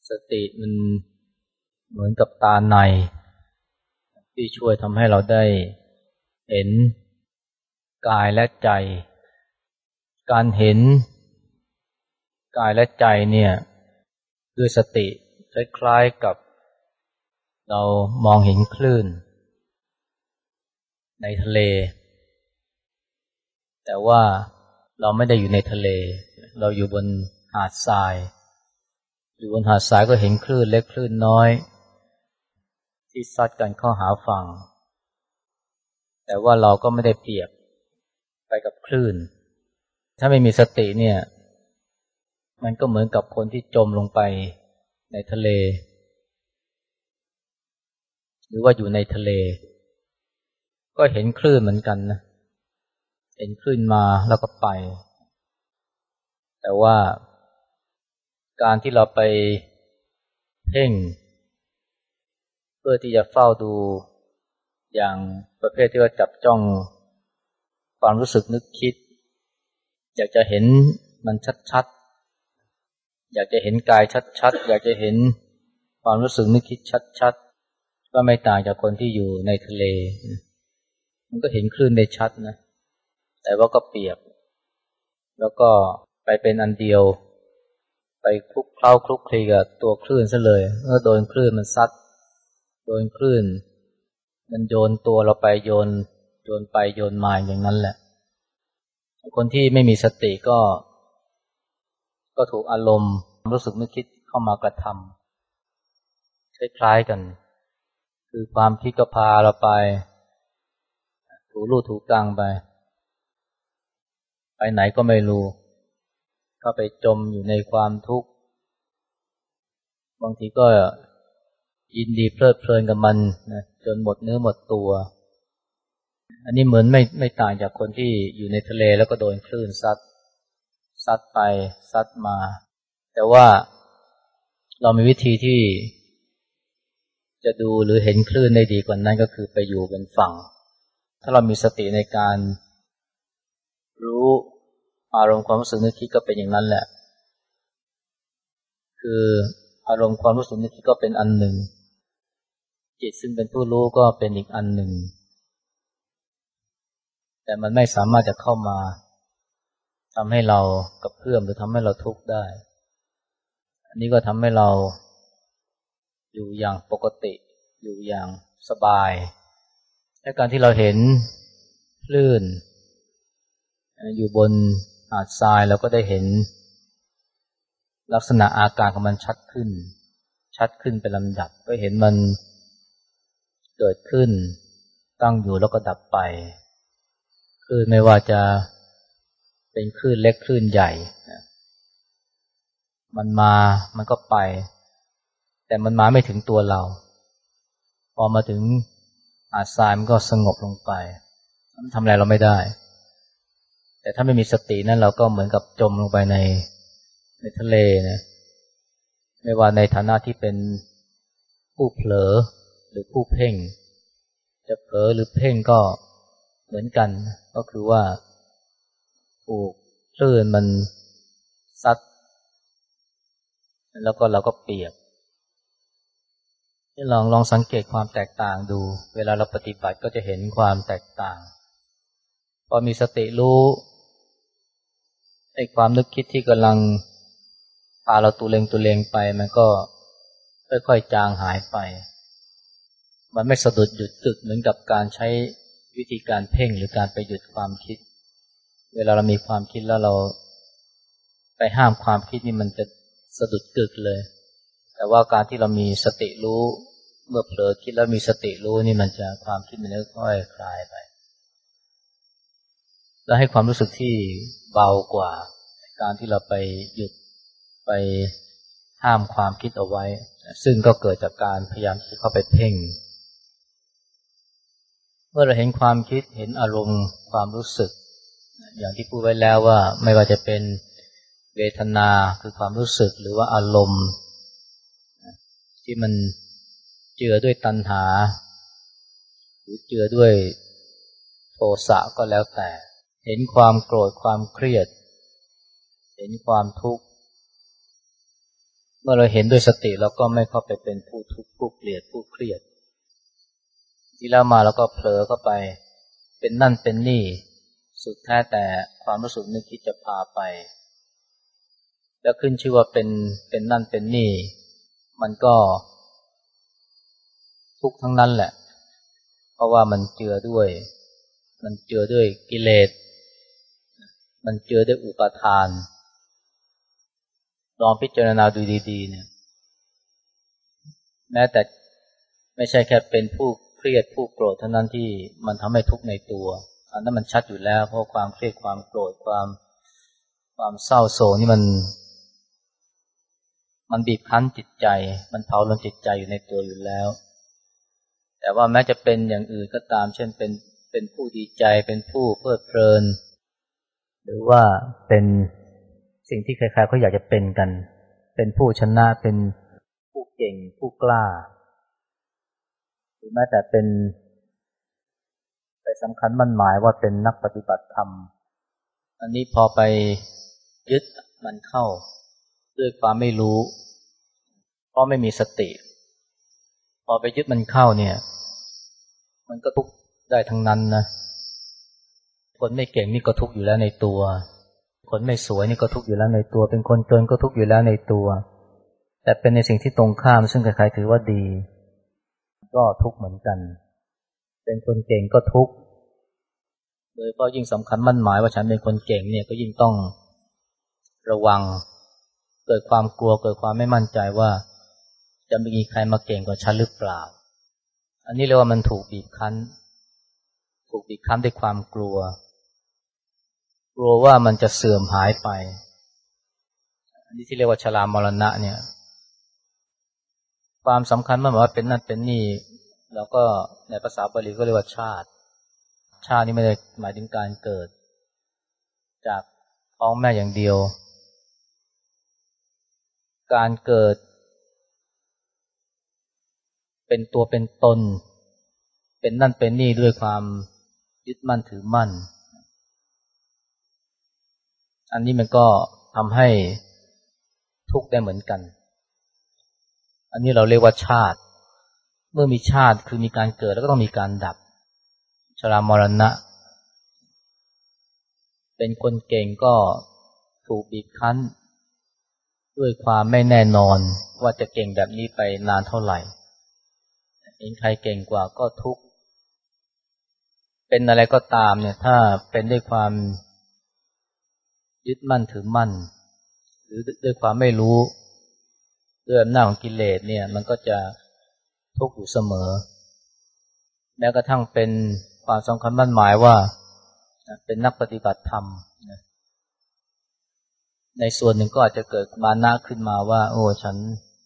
สติมันเหมือนกับตาในที่ช่วยทำให้เราได้เห็นกายและใจการเห็นกายและใจเนี่ยด้วยสติคล้ายๆกับเรามองเห็นคลื่นในทะเลแต่ว่าเราไม่ได้อยู่ในทะเลเราอยู่บนหาดทรายอยู่บนหาดทรายก็เห็นคลื่นเล็กคลื่นน้อยที่ซัดกันเข้าหาฝั่งแต่ว่าเราก็ไม่ได้เปียกไปกับคลื่นถ้าไม่มีสติเนี่ยมันก็เหมือนกับคนที่จมลงไปในทะเลหรือว่าอยู่ในทะเลก็เห็นคลื่นเหมือนกันนะเห็นคลื่นมาแล้วก็ไปแต่ว่าการที่เราไปเพ่งเพื่อที่จะเฝ้าดูอย่างประเภทที่ว่าจับจ้องความรู้สึกนึกคิดอยากจะเห็นมันชัดๆอยากจะเห็นกายชัดๆอยากจะเห็นความรู้สึกนึกคิดชัดๆก็ไม่ต่างจากคนที่อยู่ในทะเลมันก็เห็นคลื่นได้ชัดนะแต่ว่าก็เปียกแล้วก็ไปเป็นอันเดียวไปคลุกเคล้าคลุกคลีกับตัวคลื่นซะเลยเมื่อโดนคลื่นมันซัดโดนคลื่นมันโยนตัวเราไปโยนไปโยนมาอย่างนั้นแหละคนที่ไม่มีสติก็ถูกอารมณ์รู้สึกนึกคิดเข้ามากระทำคล้ายๆกันคือความคิดก็พาเราไปถูลู่ถูกลางไปไหนก็ไม่รู้เข้าไปจมอยู่ในความทุกข์บางทีก็ยินดีเพลิดเพลินกับมันนะจนหมดเนื้อหมดตัวอันนี้เหมือนไม่ต่างจากคนที่อยู่ในทะเลแล้วก็โดนคลื่นซัดไปซัดมาแต่ว่าเรามีวิธีที่จะดูหรือเห็นคลื่นได้ดีกว่านั้นก็คือไปอยู่บนฝั่งถ้าเรามีสติในการรู้อารมณ์ความรู้สึกนึกคิดก็เป็นอย่างนั้นแหละคืออารมณ์ความรู้สึกนึกคิดก็เป็นอันหนึ่งจิตซึ่งเป็นผู้รู้ก็เป็นอีกอันหนึ่งแต่มันไม่สามารถจะเข้ามาทำให้เรากระเพื่อมหรือทำให้เราทุกข์ได้อันนี้ก็ทำให้เราอยู่อย่างปกติอยู่อย่างสบายและการที่เราเห็นคลื่นอยู่บนหาดทรายเราก็ได้เห็นลักษณะอาการของมันชัดขึ้นเป็นลำดับก็เห็นมันเกิดขึ้นตั้งอยู่แล้วก็ดับไปคลื่นไม่ว่าจะเป็นคลื่นเล็กคลื่นใหญ่มันมามันก็ไปแต่มันมาไม่ถึงตัวเราพอมาถึงหาดทรายมันก็สงบลงไปมันทำอะไรเราไม่ได้แต่ถ้าไม่มีสตินั้นเราก็เหมือนกับจมลงไปในทะเลนะไม่ว่าในฐานะที่เป็นผู้เผลอหรือผู้เพ่งจะเผลอหรือเพ่งก็เหมือนกันก็คือว่าถูกคลื่นมันซัดแล้วก็เราก็เปียกให้ลองสังเกตความแตกต่างดูเวลาเราปฏิบัติก็จะเห็นความแตกต่างพอมีสติรู้ไอ้ความนึกคิดที่กำลังพาเราตุเรงไปมันก็ค่อยๆจางหายไปมันไม่สะดุดหยุดกึกเหมือนกับการใช้วิธีการเพ่งหรือการไปหยุดความคิดเวลาเรามีความคิดแล้วเราไปห้ามความคิดนี่มันจะสะดุดกึกเลยแต่ว่าการที่เรามีสติรู้เมื่อเผลอคิดแล้วมีสติรู้นี่มันจะความคิดมันค่อยๆคลายไปแล้วให้ความรู้สึกที่เบากว่าการที่เราไปหยุดไปห้ามความคิดเอาไว้ซึ่งก็เกิดจากการพยายามที่เข้าไปเพ่งเมื่อเราเห็นความคิดเห็นอารมณ์ความรู้สึกอย่างที่พูดไว้แล้วว่าไม่ว่าจะเป็นเวทนาคือความรู้สึกหรือว่าอารมณ์ที่มันเจือด้วยตัณหาหรือเจือด้วยโทสะก็แล้วแต่เห็นความโกรธความเครียดเห็นความทุกข์เมื่อเราเห็นด้วยสติเราก็ไม่เข้าไปเป็นผู้ทุกข์ผู้เกลียดผู้เครียดที่แล้วมาแล้วก็เผลอเข้าไปเป็นนั่นเป็นนี่สุดแท้แต่ความรู้สึกนึกคิดจะพาไปแล้วขึ้นชื่อว่าเป็นนั่นเป็นนี่มันก็ทุกข์ทั้งนั้นแหละเพราะว่ามันเจือด้วยกิเลสมันเจือด้วยอุปาทานลองพิจารณาดูดีๆเนี่ยแม้แต่ไม่ใช่แค่เป็นผู้เครียดผู้โกรธเท่านั้นที่มันทำให้ทุกข์ในตัวอันนั้นมันชัดอยู่แล้วเพราะความเครียดความโกรธความเศร้าโศกนี่มันบีบคั้นจิตใจมันเผาลนจิตใจอยู่ในตัวอยู่แล้วแต่ว่าแม้จะเป็นอย่างอื่นก็ตามเช่นเป็นผู้ดีใจเป็นผู้เพลิดเพลินหรือว่าเป็นสิ่งที่ใครๆเขาอยากจะเป็นกันเป็นผู้ชนะเป็นผู้เก่งผู้กล้าหรือแม้แต่เป็นไปสำคัญมั่นหมายว่าเป็นนักปฏิบัติธรรมอันนี้พอไปยึดมันเข้าด้วยความไม่รู้เพราะไม่มีสติพอไปยึดมันเข้าเนี่ยมันก็ทุกข์ได้ทั้งนั้นนะคนไม่เก่งนี่ก็ทุกข์อยู่แล้วในตัวคนไม่สวยนี่ก็ทุกข์อยู่แล้วในตัวเป็นคนจนก็ทุกข์อยู่แล้วในตัวแต่เป็นในสิ่งที่ตรงข้ามซึ่งใครๆถือว่าดีก็ทุกข์เหมือนกันเป็นคนเก่งก็ทุกข์โดยเฉพาะยิ่งสำคัญมั่นหมายว่าฉันเป็นคนเก่งเนี่ยก็ยิ่งต้องระวังเกิดความกลัวเกิดความไม่มั่นใจว่าจะมีใครมาเก่งกว่าฉันหรือเปล่าอันนี้เรียกว่ามันถูกบีบคั้นด้วยความกลัวว่ามันจะเสื่อมหายไปอันนี้ที่เรียกว่าชรามรณะเนี่ยความสำคัญมันหมายว่าเป็นนั่นเป็นนี่แล้วก็ในภาษาบาลีก็เรียกว่าชาตินี่ไม่ได้หมายถึงการเกิดจากท้องแม่อย่างเดียวการเกิดเป็นตัวเป็นตนเป็นนั่นเป็นนี่ด้วยความยึดมั่นถือมั่นอันนี้มันก็ทำให้ทุกข์ได้เหมือนกันอันนี้เราเรียกว่าชาติเมื่อมีชาติคือมีการเกิดแล้วก็ต้องมีการดับชรามรณะเป็นคนเก่งก็ถูกบีบคั้นด้วยความไม่แน่นอนว่าจะเก่งแบบนี้ไปนานเท่าไหร่เห็นใครเก่งกว่าก็ทุกข์เป็นอะไรก็ตามเนี่ยถ้าเป็นด้วยความยึดมั่นถือมั่นหรือด้วยความไม่รู้ด้วยอำนาจของกิเลสเนี่ยมันก็จะทุกข์อยู่เสมอแม้กระทั่งเป็นความสำคัญมั่นหมายว่าเป็นนักปฏิบัติธรรมในส่วนหนึ่งก็อาจจะเกิดมานะขึ้นมาว่าโอ้ฉัน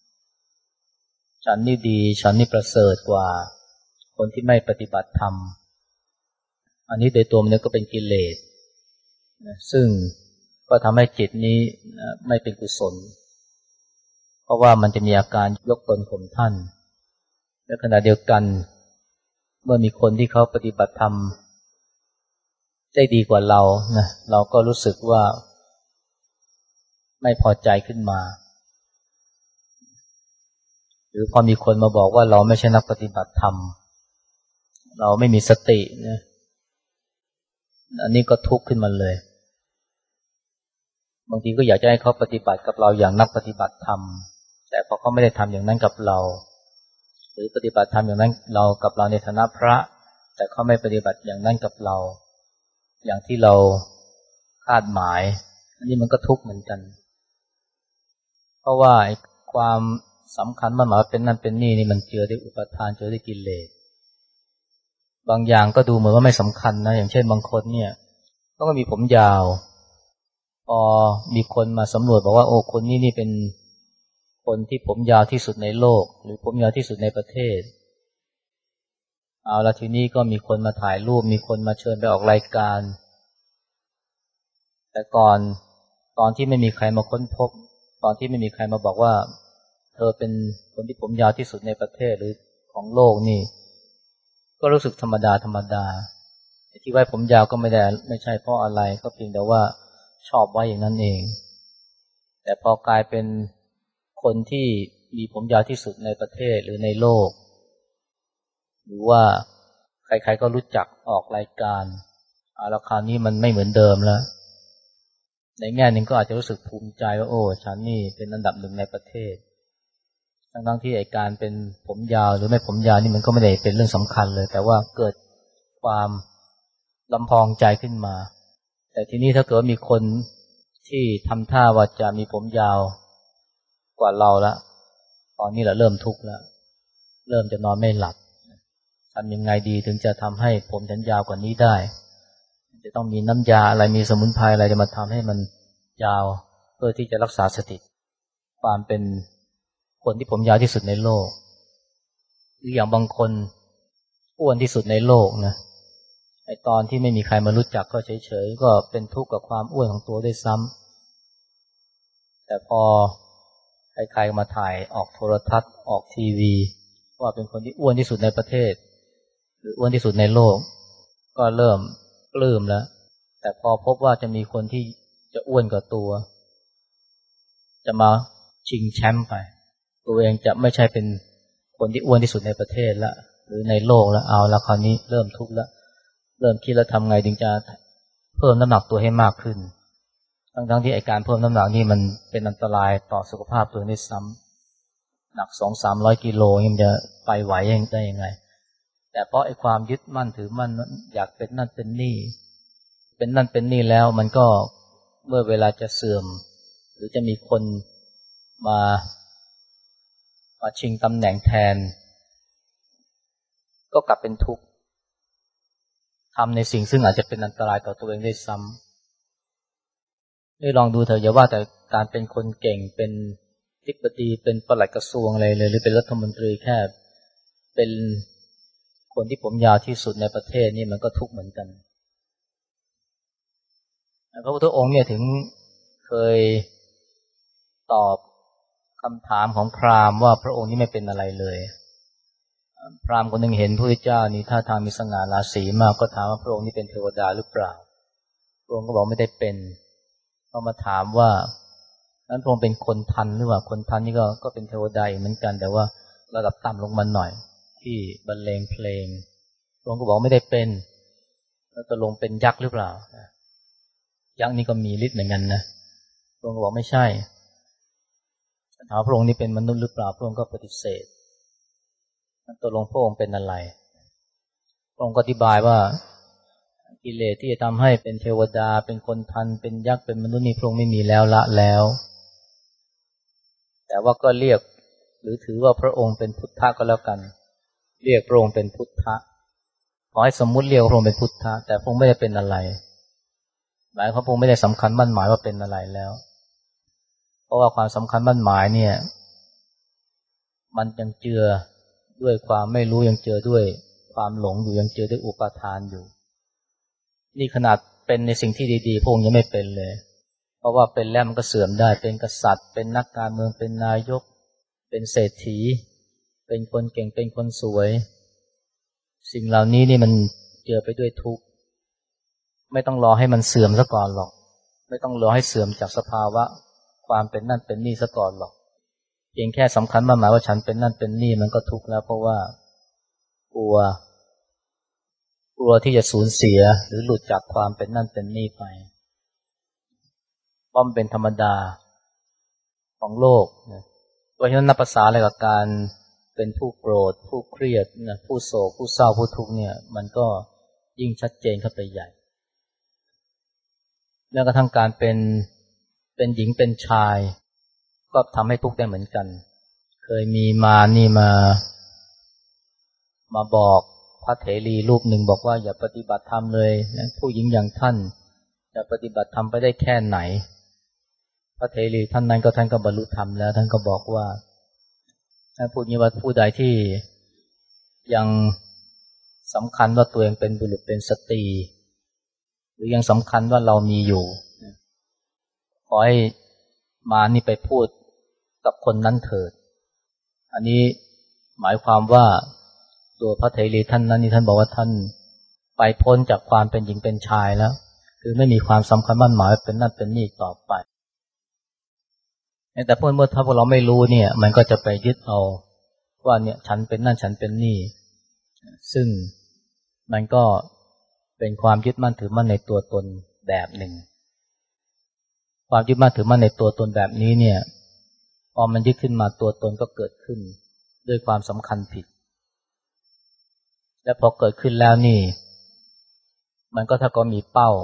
นี่ดีฉันนี่ประเสริฐกว่าคนที่ไม่ปฏิบัติธรรมอันนี้โดยตัวมันก็เป็นกิเลสซึ่งก็ทำให้จิตนี้ไม่เป็นกุศลเพราะว่ามันจะมีอาการยกตนข่มท่านและขณะเดียวกันเมื่อมีคนที่เขาปฏิบัติธรรมได้ดีกว่าเรานะเราก็รู้สึกว่าไม่พอใจขึ้นมาหรือพอมีคนมาบอกว่าเราไม่ใช่นักปฏิบัติธรรมเราไม่มีสตินะอันนี้ก็ทุกข์ขึ้นมาเลยบางทีก็อยากจะให้เขาปฏิบัติกับเราอย่างนักปฏิบัติธรรมแต่พอเขาไม่ได้ทำอย่างนั้นกับเราหรือปฏิบัติธรรมอย่างนั้นเรากับเราในฐานะพระแต่เขาไม่ปฏิบัติอย่างนั้นกับเราอย่างที่เราคาดหมายอันนี้มันก็ทุกข์เหมือนกันเพราะว่าความสำคัญมันหมายว่าเป็นนั่นเป็นนี่มันเจือด้วยอุปทานเจือด้วยกิเลสบางอย่างก็ดูเหมือนว่าไม่สำคัญนะอย่างเช่นบางคนเนี่ยก็มีผมยาวพอมีคนมาสำรวจบอกว่าโอ้คนนี้นี่เป็นคนที่ผมยาวที่สุดในโลกหรือผมยาวที่สุดในประเทศเอาละทีนี้ก็มีคนมาถ่ายรูปมีคนมาเชิญไปออกรายการแต่ตอนที่ไม่มีใครมาค้นพบตอนที่ไม่มีใครมาบอกว่าเธอเป็นคนที่ผมยาวที่สุดในประเทศหรือของโลกนี่ก็รู้สึกธรรมดาที่ไว้ผมยาวก็ไม่ใช่เพราะอะไรก็เพียงแต่ว่าชอบไว้อย่างนั้นเองแต่พอกลายเป็นคนที่มีผมยาวที่สุดในประเทศหรือในโลกหรือว่าใครๆก็รู้จักออกรายการราคานี้มันไม่เหมือนเดิมแล้วในแง่หนึ่งก็อาจจะรู้สึกภูมิใจว่าโอ้ฉันนี่เป็นอันดับหนึ่งในประเทศทั้งที่ไอ้การเป็นผมยาวหรือไม่ผมยาวนี่มันก็ไม่ได้เป็นเรื่องสำคัญเลยแต่ว่าเกิดความลำพองใจขึ้นมาแต่ทีนี้ถ้าเกิดมีคนที่ทำท่าว่าจะมีผมยาวกว่าเราละตอนนี้แหละเริ่มทุกข์แล้วเริ่มจะนอนไม่หลับทำยังไงดีถึงจะทำให้ผมฉันยาวกว่านี้ได้จะต้องมีน้ำยาอะไรมีสมุนไพรอะไรจะมาทำให้มันยาวเพื่อที่จะรักษาสถิตความเป็นคนที่ผมยาวที่สุดในโลกหรืออย่างบางคนอ้วนที่สุดในโลกนะไอตอนที่ไม่มีใครมารู้จักก็เฉยๆก็เป็นทุกข์กับความอ้วนของตัวด้วยซ้ำแต่พอใครๆมาถ่ายออกโทรทัศน์ออกทีวีว่าเป็นคนที่อ้วนที่สุดในประเทศหรืออ้วนที่สุดในโลกก็เริ่มปลื้มแล้วแต่พอพบว่าจะมีคนที่จะอ้วนกว่าตัวจะมาชิงแชมป์ไปตัวเองจะไม่ใช่เป็นคนที่อ้วนที่สุดในประเทศละหรือในโลกแล้วเอาแล้วคราวนี้เริ่มทุกข์แล้วเริ่มคิดแล้วทำไงถึงจะเพิ่มน้ำหนักตัวให้มากขึ้นทั้งที่ไอการเพิ่มน้ำหนักนี่มันเป็นอันตรายต่อสุขภาพตัวนี้ซ้ำหนัก 200-300 กิโลมันจะไปไหวได้ยังไงแต่เพราะไอความยึดมั่นถือมั่นอยากเป็นนั่นเป็นนี่เป็นนั่นเป็นนี่แล้วมันก็เมื่อเวลาจะเสื่อมหรือจะมีคนมาชิงตำแหน่งแทนก็กลับเป็นทุกข์ทำในสิ่งซึ่งอาจจะเป็นอันตรายต่อตัวเองได้ซ้ำได้ลองดูเถอะอย่าว่าแต่การเป็นคนเก่งเป็นอธิบดีเป็นปลัดกระทรวงอะไรเลยหรือเป็นรัฐมนตรีแค่เป็นคนที่ผมยาวที่สุดในประเทศนี่มันก็ทุกข์เหมือนกันพระพุทธองค์เนี่ยถึงเคยตอบคำถามของพราหมณ์ว่าพระองค์นี่ไม่เป็นอะไรเลยพราหมณ์คนหนึ่งเห็นพระพุทธเจ้านี่ท่าทางมีสง่าราศีมากก็ถามว่าพระองค์นี่เป็นเทวดาหรือเปล่าพระองค์ก็บอกไม่ได้เป็นเขามาถามว่านั้นพระองค์เป็นคนทันหรือว่าคนทันนี่ก็เป็นเทวดาอีกเหมือนกันแต่ว่าระดับต่ำลงมาหน่อยที่บรรเลงเพลงพระองค์ก็บอกไม่ได้เป็นแล้วตกลงเป็นยักษ์หรือเปล่ายักษ์นี่ก็มีฤทธิ์เหมือนกันนะพระองค์ก็บอกไม่ใช่ถามพระองค์นี่เป็นมนุษย์หรือเปล่าพระองค์ก็ปฏิเสธตกลงพระองค์เป็นอะไรพระองค์ก็อธิบายว่ากิเลสที่จะทำให้เป็นเทวดาเป็นคนทันเป็นยักษ์เป็นมนุษย์นี่พระองค์ไม่มีแล้วละแล้วแต่ว่าก็เรียกหรือถือว่าพระองค์เป็นพุทธะก็แล้วกันเรียกพระองค์เป็นพุทธะขอให้สมมุติเรียกพระองค์เป็นพุทธะแต่พระองค์ไม่ได้เป็นอะไรหมายความพระองค์ไม่ได้สำคัญมั่นหมายว่าเป็นอะไรแล้วเพราะว่าความสำคัญมั่นหมายเนี่ยมันยังเจือด้วยความไม่รู้ยังเจือด้วยความหลงอยู่ยังเจือด้วยอุปาทานอยู่นี่ขนาดเป็นในสิ่งที่ดีๆพระองค์ยังไม่เป็นเลยเพราะว่าเป็นแล้วมันก็เสื่อมได้เป็นกษัตริย์เป็นนักการเมืองเป็นนายกเป็นเศรษฐีเป็นคนเก่งเป็นคนสวยสิ่งเหล่านี้นี่มันเจือไปด้วยทุกข์ไม่ต้องรอให้มันเสื่อมซะก่อนหรอกไม่ต้องรอให้เสื่อมจากสภาวะความเป็นนั่นเป็นนี่ซะก่อนหรอกเพียงแค่สำคัญมั่นหมายว่าฉันเป็นนั่นเป็นนี่มันก็ทุกข์แล้วเพราะว่ากลัวที่จะสูญเสียหรือหลุดจากความเป็นนั่นเป็นนี่ไปเพราะมันเป็นธรรมดาของโลกนะเพราะฉะนั้นนับภาษาอะไรกับการเป็นผู้โกรธผู้เครียดนะผู้โศกผู้เศร้าผู้ทุกข์เนี่ยมันก็ยิ่งชัดเจนเข้าไปใหญ่แม้กระทั่งการเป็นหญิงเป็นชายก็ทำให้ทุกข์ได้เหมือนกันเคยมีมาบอกพระเถรีรูปหนึ่งบอกว่าอย่าปฏิบัติธรรมเลยนะผู้หญิงอย่างท่านจะปฏิบัติธรรมไปได้แค่ไหนพระเถรีท่านนั้นท่านก็บรรลุธรรมแล้วท่านก็บอกว่าท่านพูดงี้ว่าผู้ใดที่ยังสำคัญว่าตัวเองเป็นบุรุษเป็นสตรีหรือยังสำคัญว่าเรามีอยู่ขอให้มานี่ไปพูดกับคนนั้นเถิดอันนี้หมายความว่าตัวพระเถรีท่านนั้นนี่ท่านบอกว่าท่านไปพ้นจากความเป็นหญิงเป็นชายแล้วคือไม่มีความสำคัญมั่นหมายเป็นนั่นเป็นนี่ต่อไปแต่เมื่อถ้าพวกเราไม่รู้เนี่ยมันก็จะไปยึดเอาว่าเนี่ยฉันเป็นนั่นฉันเป็นนี่ซึ่งมันก็เป็นความยึดมั่นถือมั่นในตัวตนแบบหนึ่งความยึดมั่นถือมั่นในตัวตนแบบนี้เนี่ยพอมันยึดขึ้นมาตัวตนก็เกิดขึ้นด้วยความสำคัญผิดและพอเกิดขึ้นแล้วนี่มันก็ถ้าก็มีเป้า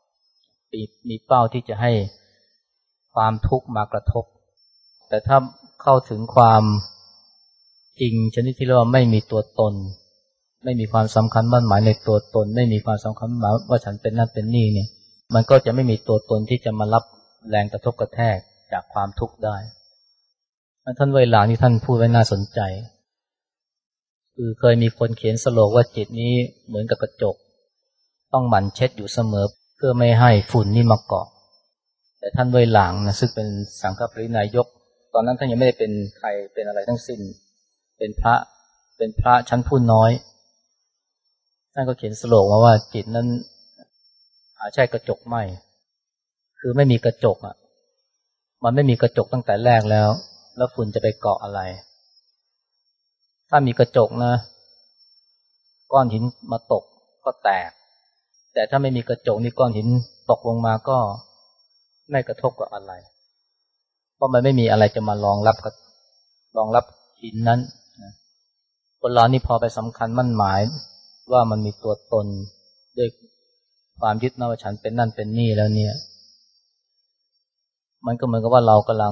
ที่จะให้ความทุกข์มากระทบแต่ถ้าเข้าถึงความจริงชนิดที่เรียกว่าไม่มีตัวตนไม่มีความสำคัญมั่นหมายในตัวตนไม่มีความสำคัญหมายว่าฉันเป็นนั่นเป็นนี่เนี่ยมันก็จะไม่มีตัวตนที่จะมารับแรงกระทบกระแทกจากความทุกข์ได้ท่านเวลาที่ท่านพูดไว้น่าสนใจคือเคยมีคนเขียนสโลกว่าจิตนี้เหมือนกับกระจกต้องหมั่นเช็ดอยู่เสมอเพื่อไม่ให้ฝุ่นนี่มาเกาะแต่ท่านเวหลางนะซึ่งเป็นสังฆปรินายกตอนนั้นท่านยังไม่ได้เป็นใครเป็นอะไรทั้งสิ้นเป็นพระชั้นผู้น้อยท่านก็เขียนสโลกว่าจิตนั้นใช่กระจกไม่คือไม่มีกระจกอ่ะมันไม่มีกระจกตั้งแต่แรกแล้วฝุ่นจะไปเกาะอะไรถ้ามีกระจกนะก้อนหินมาตกก็แตกแต่ถ้าไม่มีกระจกนี่ก้อนหินตกลงมาก็ไม่กระทบกับอะไรเพราะมันไม่มีอะไรจะมารองรับหินนั้นคนเรานี่พอไปสำคัญมั่นหมายว่ามันมีตัวตนด้วยความยึดมั่นว่าฉันเป็นนั่นเป็นนี่แล้วเนี่ยมันก็เหมือนกับว่าเรากำลัง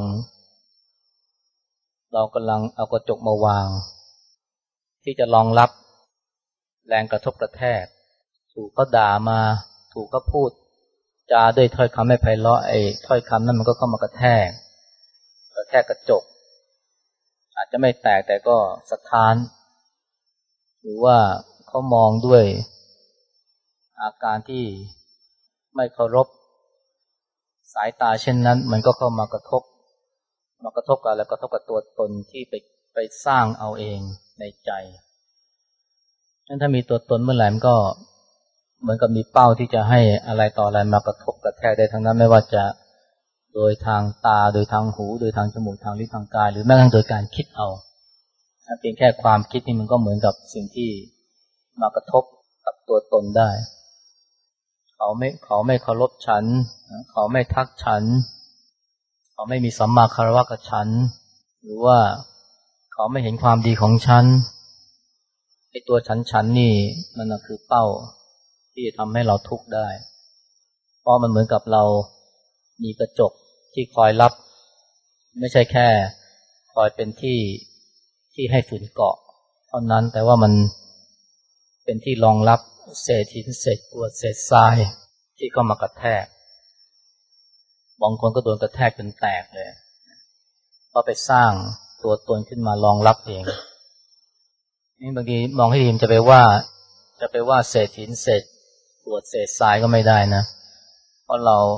เอากระจกมาวางที่จะรองรับแรงกระทบกระแทกถูกก็ด่ามาถูกก็พูดจาด้วยถ้อยคำไม่ไพเราะถ้อยคำนั้นมันก็เข้ามากระแทกกระจกอาจจะไม่แตกแต่ก็สะท้านหรือว่าเขามองด้วยอาการที่ไม่เคารพสายตาเช่นนั้นมันก็เข้ามากระทบกับอะไรกระทบกับตัวตนที่ไปสร้างเอาเองในใจงั้นถ้ามีตัวตนเมื่อไหร่มันก็เหมือนกับมีเป้าที่จะให้อะไรต่ออะไรมากระทบกระแทกได้ทั้งนั้นไม่ว่าจะโดยทางตาโดยทางหูโดยทางจมูกทางลิ้นทางกายหรือแม้กระทั่งโดยการคิดเอาเพียงแค่ความคิดนี่มันก็เหมือนกับสิ่งที่มากระทบกับตัวตนได้เขาไม่เคารพฉันเขาไม่ทักฉันเขาไม่มีสัมมาคารวะกับฉันหรือว่าเขาไม่เห็นความดีของฉันไอ้ตัวฉันนี่มันคือเป้าที่จะทำให้เราทุกข์ได้เพราะมันเหมือนกับเรามีกระจกที่คอยรับไม่ใช่แค่คอยเป็นที่ให้ฝุ่นเกาะเท่านั้นแต่ว่ามันเป็นที่รองรับเศษหินเศษกรวดเศษทรายที่เข้ามากระแทกบางคนก็โดนกระแทกจนแตกเลยเพราะไปสร้างตัวตนขึ้นมารองรับเองนี่บางทีมองให้ดีมันจะไปว่าเศษหินเศษกรวดเศษทรายก็ไม่ได้นะเพราะเรา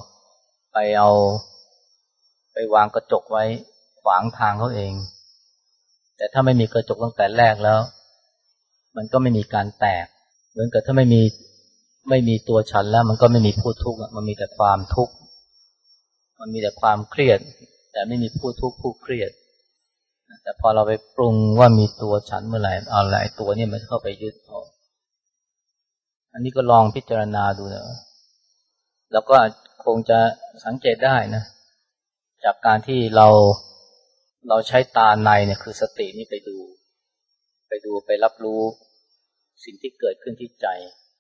ไปวางกระจกไว้ขวางทางเขาเองแต่ถ้าไม่มีกระจกตั้งแต่แรกแล้วมันก็ไม่มีการแตกเหมือนกับถ้าไม่มีตัวฉันแล้วมันก็ไม่มีผู้ทุกข์มันมีแต่ความทุกข์มันมีแต่ความเครียดแต่ไม่มีผู้ทุกข์ผู้เครียดแต่พอเราไปปรุงว่ามีตัวฉันเมื่อไหร่เอาหลายตัวนี่มันเข้าไปยึดเอาอันนี้ก็ลองพิจารณาดูนะแล้วก็คงจะสังเกตได้นะจากการที่เราใช้ตาในเนี่ยคือสตินี่ไปรับรู้สิ่งที่เกิดขึ้นที่ใจ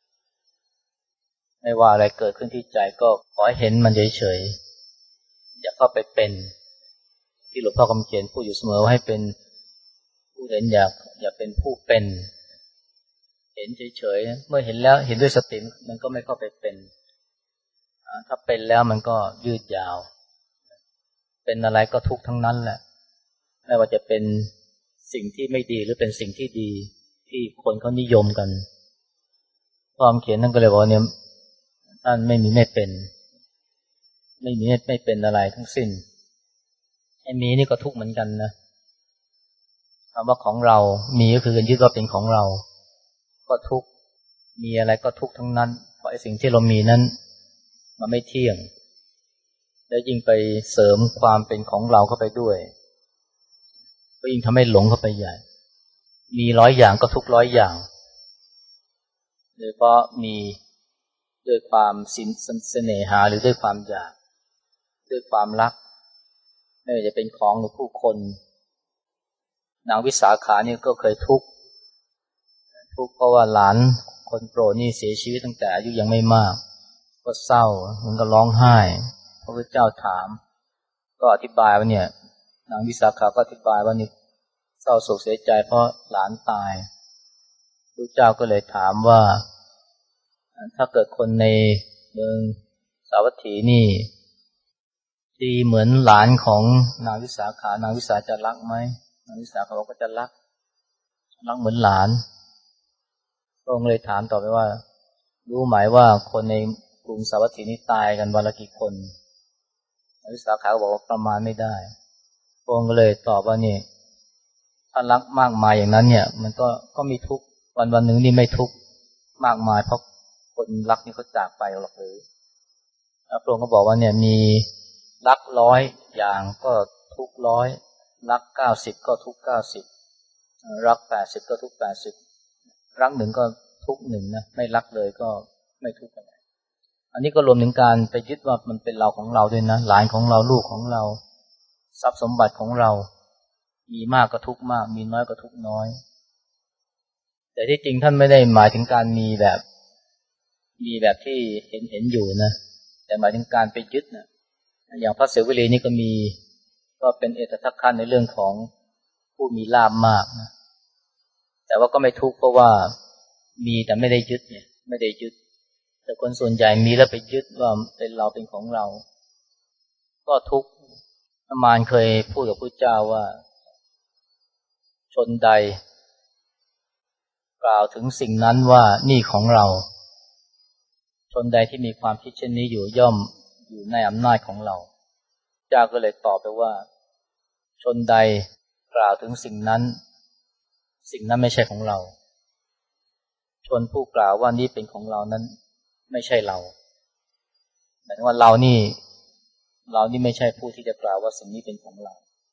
ไม่ว่าอะไรเกิดขึ้นที่ใจก็ขอให้เห็นมันเฉยๆอย่าเข้าไปเป็นที่หลวงพ่อคำเขียนพูดอยู่เสมอว่าให้เป็นผู้เห็นอย่าเป็นผู้เป็นเห็นเฉยๆเมื่อเห็นแล้วเห็นด้วยสติมันก็ไม่เข้าไปเป็นถ้าเป็นแล้วมันก็ยืดยาวเป็นอะไรก็ทุกข์ทั้งนั้นแหละไม่ว่าจะเป็นสิ่งที่ไม่ดีหรือเป็นสิ่งที่ดีที่คนเขานิยมกันความเขียนนั่นก็เลยบอกเนี่ยท่านไม่มีไม่เป็นไม่เป็นอะไรทั้งสิ้นไอ้มีนี่ก็ทุกข์เหมือนกันนะคำว่าของเรามีก็คือยึดว่าเป็นของเราก็ทุกข์มีอะไรก็ทุกข์ทั้งนั้นเพราะไอ้สิ่งที่เรามีนั้นมันไม่เที่ยงและยิ่งไปเสริมความเป็นของเราเข้าไปด้วยก็ยิ่งทำให้หลงเข้าไปใหญ่มี100อย่างก็ทุก100อย่างโดยเพราะมีด้วยความเสน่หาหรือด้วยความอยากด้วยความรักไม่ว่าจะเป็นของหรือผู้คนนางวิสาขานี่ก็เคยทุกข์เพราะว่าหลานคนโปรดนี่เสียชีวิตตั้งแต่อายุยังไม่มากก็เศร้ามันก็ร้องไห้พระพุทธเจ้าถามก็อธิบายว่าเนี่ยนางวิสาขาก็อธิบายว่านี่เศร้าโศกเสียใจเพราะหลานตายพระเจ้าก็เลยถามว่าถ้าเกิดคนในเมืองสาวัตถีนี่ดีเหมือนหลานของนางวิสาขานางวิสาจะรักไหมนางวิสาขาบอกก็จะรักเหมือนหลานพระองค์เลยถามต่อไปว่ารู้ไหมว่าคนในกรุงสาวัตถีนี่ตายกันวันละกี่คนนางวิสาขาก็บอกว่าประมาณไม่ได้พระองค์ก็เลยตอบว่านี่ถ้ารักมากมายอย่างนั้นเนี่ยมันก็มีทุกวันหนึ่งนี่ไม่ทุกมากมายเพราะคนรักนี่เขาจากไปหรอกหรือพระองค์ก็บอกว่าเนี่ยมีรัก100อย่างก็ทุก100รัก90ก็ทุก90รัก80ก็ทุก80รัก1ก็ทุก1นะไม่รักเลยก็ไม่ทุกอะไรอันนี้ก็รวมถึงการไปยึดว่ามันเป็นเราของเราด้วยนะหลานของเราลูกของเราทรัพย์สมบัติของเรามีมากก็ทุกมากมีน้อยก็ทุกน้อยแต่ที่จริงท่านไม่ได้หมายถึงการมีแบบที่เห็นอยู่นะแต่หมายถึงการไปยึดนะอย่างพระเสวลีนี่ก็เป็นเอตทัคคะในเรื่องของผู้มีลาภมากนะแต่ว่าก็ไม่ทุกข์เพราะว่ามีแต่ไม่ได้ยึดเนี่ยไม่ได้ยึดแต่คนส่วนใหญ่มีแล้วไปยึดว่าเป็นเราเป็นของเราก็ทุกข์พระมารเคยพูดกับพระเจ้าว่าชนใดกล่าวถึงสิ่งนั้นว่านี่ของเราชนใดที่มีความคิดเช่นนี้อยู่ย่อมอยู่ในอำนาจของเราเจ้าก็เลยตอบไปว่าชนใดกล่าวถึงสิ่งนั้นไม่ใช่ของเราชนผู้กล่าวว่านี่เป็นของเรานั้นไม่ใช่เราหมายถึงว่าเรานี่ไม่ใช่ผู้ที่จะกล่าวว่าสิ่งนี้เป็นของเรา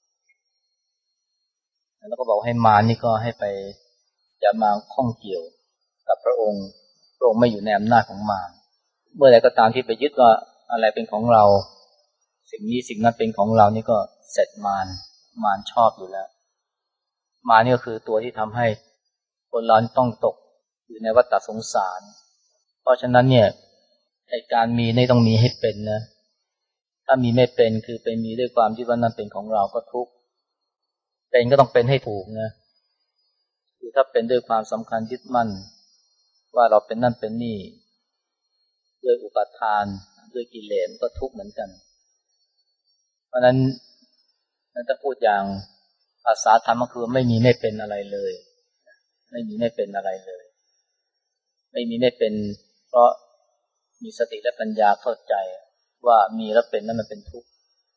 แล้วก็บอกให้มารนี่ก็ให้ไปอย่ามาข้องเกี่ยวกับพระองค์ไม่อยู่ในอำนาจของมารเมื่อใดก็ตามที่ไปยึดว่าอะไรเป็นของเราสิ่งนั้นเป็นของเรานี่ก็เสร็จมารชอบอยู่แล้วมารนี่ก็คือตัวที่ทำให้คนเราต้องตกอยู่ในวัฏสงสารเพราะฉะนั้นเนี่ยไอ้การมีนี่ต้องมีให้เป็นนะถ้ามีไม่เป็นคือไปมีด้วยความที่ว่านั่นเป็นของเราก็ทุกข์เป็นก็ต้องเป็นให้ถูกนะคือถ้าเป็นด้วยความสำคัญยึดมั่นว่าเราเป็นนั่นเป็นนี่ด้วยอุปาทานด้วยกิเลสก็ทุกข์เหมือนกันเพราะฉะนั้นถ้าพูดอย่างภาษาธรรมก็คือไม่มีไม่เป็นอะไรเลยไม่มีไม่เป็นอะไรเลยไม่มีไม่เป็นเพราะมีสติและปัญญาเข้าใจว่ามีแล้วเป็นนั่นมันเป็นทุกข์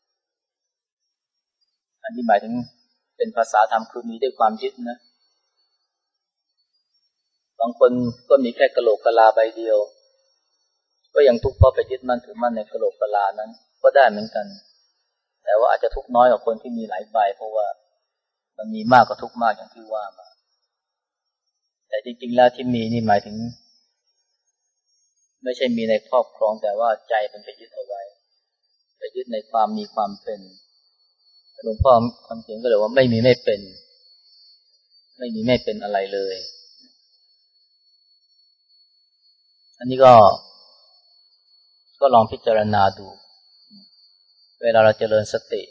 อันนี้หมายถึงเป็นภาษาธรรมคือมีด้วยความยึดนะบางคนก็มีแค่กะโหลกกะลาใบเดียวก็ยังทุกข์เพราะไปยึดมั่นถือมั่นในกะโหลกกะลานั้นก็ได้เหมือนกันแต่ว่าอาจจะทุกข์น้อยกว่าคนที่มีหลายใบเพราะว่ามันมีมากก็ทุกข์มากอย่างที่ว่ามาแต่จริงๆแล้วที่มีนี่หมายถึงไม่ใช่มีในครอบครองแต่ว่าใจเป็นไปยึดเอาไว้ไปยึดในความมีความเป็นหลวงพ่อคำเขียนก็เลยว่าไม่มีไม่เป็นไม่มีไม่เป็นอะไรเลยอันนี้ก็ลองพิจารณาดูเวลาเราเจริญสติ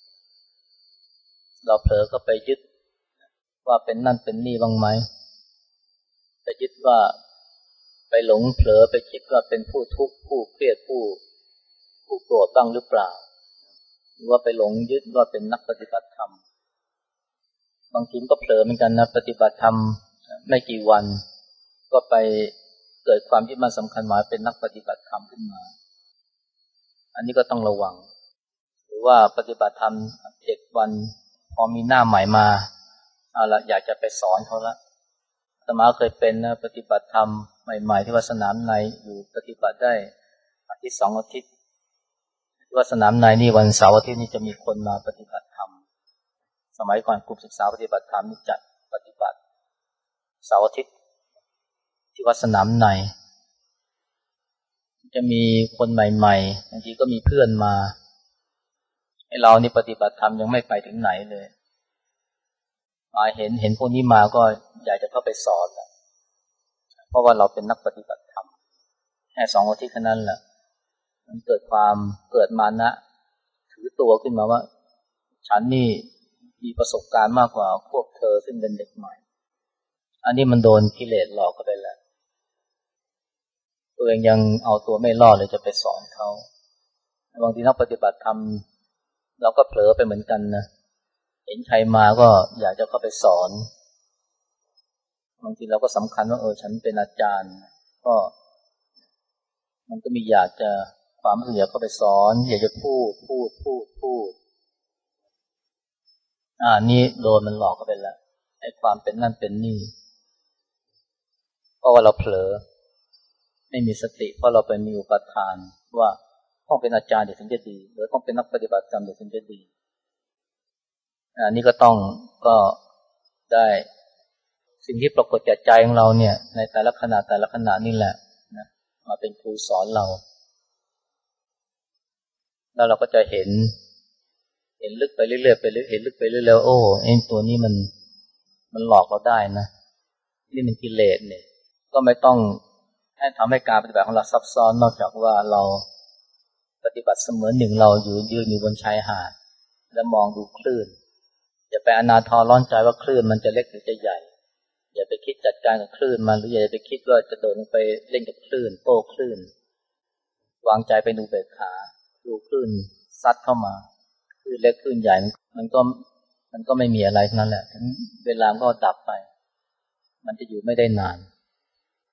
เราเผลอก็ไปยึดว่าเป็นนั่นเป็นนี่บ้างไหมไปยึดว่าไปหลงเผลอไปคิดว่าเป็นผู้ทุกข์ผู้เครียดผู้โกรธบ้างหรือเปล่าหรือว่าไปหลงยึดว่าเป็นนักปฏิบัติธรรมบางทีก็เผลอเหมือนกันนะปฏิบัติธรรมไม่กี่วันก็ไปเกิดความที่มันสำคัญหมายเป็นนักปฏิบัติธรรมขึ้นมาอันนี้ก็ต้องระวังหรือว่าปฏิบัติธรรม7 วันพอมีหน้าใหม่มาเอาละอยากจะไปสอนเขาละอาตมาเคยเป็นนะปฏิบัติธรรมใหม่ๆที่วัดสนามในอยู่ปฏิบัติได้อาทิตย์2 อาทิตย์ว่าสนามในนี่วันเสาร์อาทิตย์นี่จะมีคนมาปฏิบัติธรรมสมัยก่อนกลุ่มศึกษาปฏิบัติธรรมนี่จัดปฏิบัติเสาร์อาทิตย์ที่วัดสนามในจะมีคนใหม่ๆบางทีก็มีเพื่อนมาให้เรานี่ปฏิบัติธรรมยังไม่ไปถึงไหนเลยมาเห็นพวกนี้มาก็อยากจะเข้าไปสอนเพราะว่าเราเป็นนักปฏิบัติธรรมแค่2 อาทิตย์แค่นั้นแหละมันเกิดมานะถือตัวขึ้นมาว่าฉันนี่มีประสบการณ์มากกว่าพวกเธอซึ่งเป็นเด็กใหม่อันนี้มันโดนกิเลสหลอกเข้าไปแล้วตัวเองยังเอาตัวไม่รอดเลยจะไปสอนเขาบางทีนักปฏิบัติธรรมเราก็เผลอไปเหมือนกันนะเห็นใครมาก็อยากจะเข้าไปสอนบางทีเราก็สำคัญว่าฉันเป็นอาจารย์ก็มันก็มีอยากจะความรู้สึกอยากเข้าไปสอนอยากจะพูดนี่โดนมันหลอกเข้าไปแล้วไอ้ความเป็นนั่นเป็นนี่เพราะว่าเราเผลอไม่มีสติเพราะเราไปมีอุปทานว่าต้องเป็นอาจารย์เดี๋ยวถึงจะดีหรือต้องเป็นนักปฏิบัติธรรมเดี๋ยวถึงจะดีอันนี้ก็ได้สิ่งที่ปรากฏแก่ใจของเราเนี่ยในแต่ละขณะนี่แหละนะมาเป็นครูสอนเราแล้วเราก็จะเห็นลึกไปเรื่อยๆเห็นลึกไปเรื่อยๆโอ้ไอ้ตัวนี้มันหลอกเราได้นะนี่มันกิเลสเนี่ยก็ไม่ต้องให้ทำให้การปฏิบัติของเราซับซ้อนนอกจากว่าเราปฏิบัติเสมือนหนึ่งเรายืนอยู่บนชายหาดแล้วมองดูคลื่นอย่าไปอนาถร้อนใจว่าคลื่นมันจะเล็กหรือจะใหญ่อย่าไปคิดจัดการกับคลื่นมันหรืออย่าไปคิดว่าจะโดดลงไปเล่นกับคลื่นโต้คลื่นวางใจไปดูเบกขาดูคลื่นซัดเข้ามาคลื่นเล็กคลื่นใหญ่มันก็ไม่มีอะไรทั้งนั้นแหละถึงเวลาก็ดับไปมันจะอยู่ไม่ได้นาน